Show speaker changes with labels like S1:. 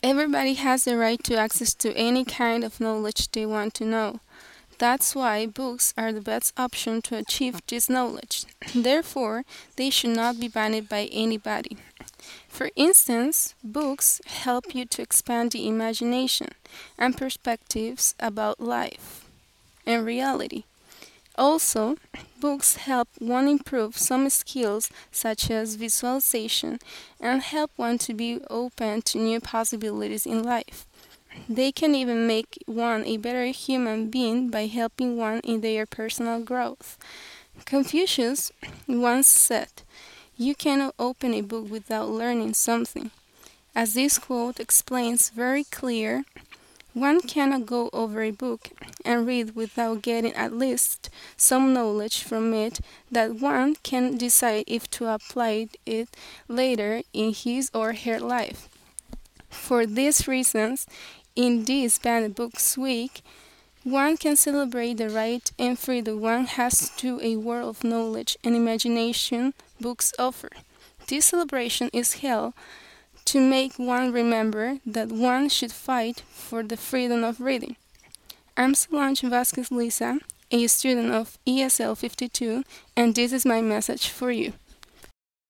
S1: Everybody has the right to access to any kind of knowledge they want to know. That's why books are the best option to achieve this knowledge. Therefore, they should not be banned by anybody. For instance, books help you to expand the imagination and perspectives about life and reality. Also, books help one improve some skills such as visualization and help one to be open to new possibilities in life. They can even make one a better human being by helping one in their personal growth. Confucius once said, "You cannot open a book without learning something." As this quote explains very clear, one cannot go over a book and read without getting at least some knowledge from it that one can decide if to apply it later in his or her life. For these reasons, in this Banned Books Week, one can celebrate the right and freedom one has to a world of knowledge and imagination books offer. This celebration is held to make one remember that one should fight for the freedom of reading. I'm Solange Vasquez Lisa, a student of ESL 52, and this is my message for you.